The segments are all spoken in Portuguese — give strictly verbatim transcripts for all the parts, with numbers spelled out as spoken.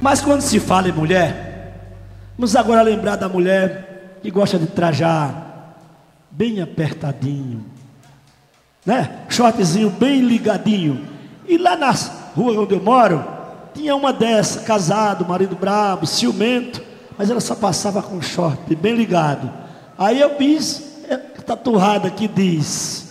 Mas quando se fala em mulher, vamos agora lembrar da mulher que gosta de trajar bem apertadinho, né? Shortzinho bem ligadinho. E lá na rua onde eu moro, tinha uma dessa, casado, marido brabo, ciumento, mas ela só passava com short bem ligado. Aí eu fiz tatuada que diz: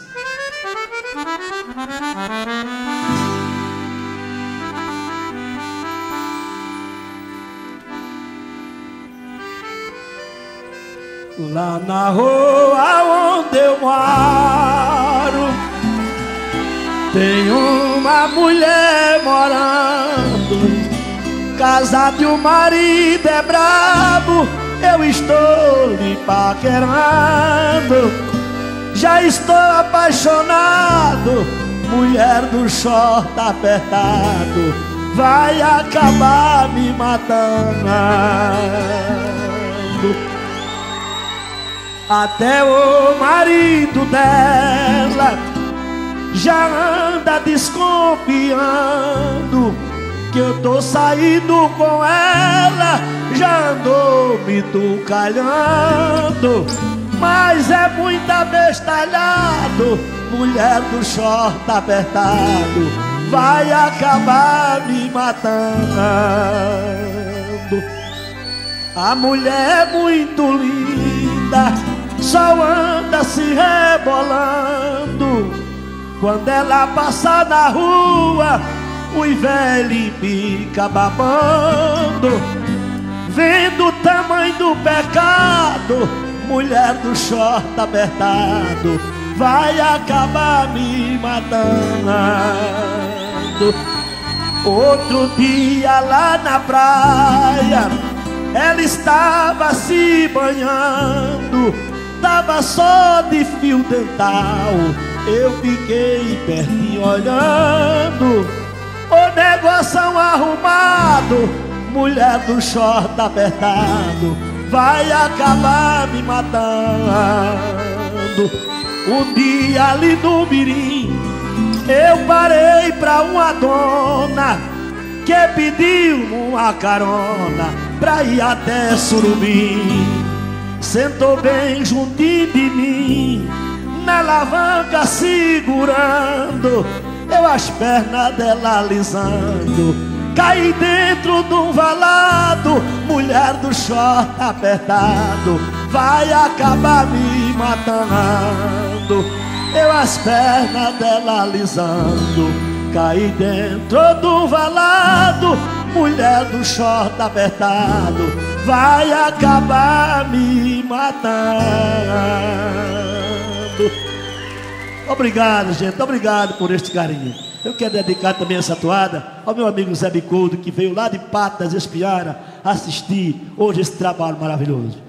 lá na rua onde eu moro, tem uma mulher morando, casada e o marido é brabo. Eu estou lhe paquerando, já estou apaixonado. Mulher do short apertado vai acabar me matando. Até o marido dela já anda desconfiando que eu tô saindo com ela, já andou me tucalhando. Mas é muito abestalhado, mulher do short apertado vai acabar me matando. A mulher é muito linda, só anda se rebolando. Quando ela passa na rua, os velhos fica babando, vendo o tamanho do pecado. Mulher do short apertado vai acabar me matando. Outro dia lá na praia, ela estava se banhando, tava só de fio dental. Eu fiquei pertinho olhando, o negócio arrumado. Mulher do short apertado vai acabar me matando. Um dia ali no Mirim, eu parei pra uma dona que pediu uma carona pra ir até Surubim. Sentou bem juntinho de mim, na alavanca segurando, eu as pernas dela alisando. Caí dentro de um valado, mulher do short apertado vai acabar me matando. Eu as pernas dela alisando, caí dentro de um valado, mulher do short apertado vai acabar me matando. Obrigado, gente, obrigado por este carinho. Eu quero dedicar também essa toada ao meu amigo Zé Bicudo, que veio lá de Pato das Espiaras assistir hoje esse trabalho maravilhoso.